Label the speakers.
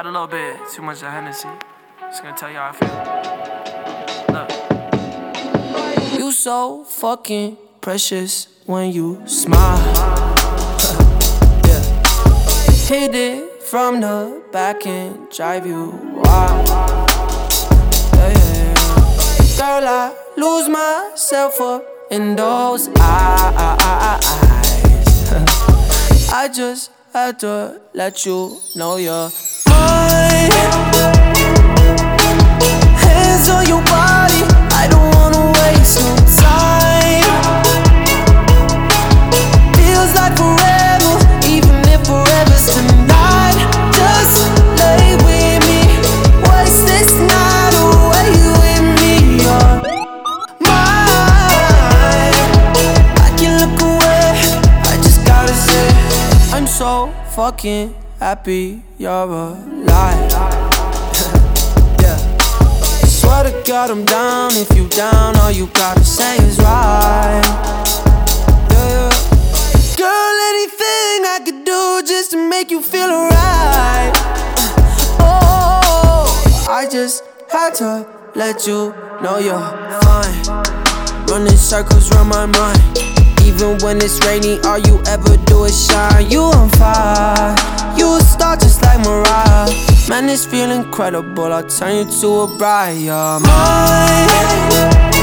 Speaker 1: Had a little bit too much of Hennessy. Just gonna tell you how I feel. Look. You so fucking precious when you smile. Yeah. Hit it from the back and drive you wild. Yeah, yeah, yeah. Girl, I lose myself up in those eyes. I just had to let you know you're mine. Hands on your body, I don't wanna waste no time. Feels like forever, even if forever's tonight. Just lay with me, waste this night away with me. You're mine. I can look away, I just gotta say I'm so fucking happy you're alive. Yeah. Swear to God I'm down. If you down, all you gotta say is right. Yeah, yeah. Girl, anything I could do just to make you feel alright. Oh, I just had to let you know you're fine. Running circles around my mind. Even when it's rainy, all you ever do is shine. You on fire, you a star just like Mariah. Man, this feel incredible, I'll turn you to a bride. You're mine.